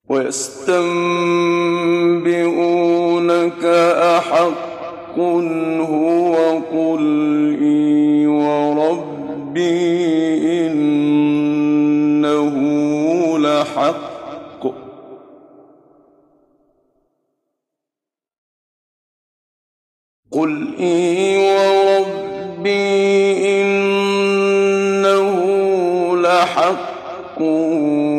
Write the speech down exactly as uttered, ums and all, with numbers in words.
ويستنبئونك أحق هو قل إي وربي إنه لحق قل إي وربي إنه لحق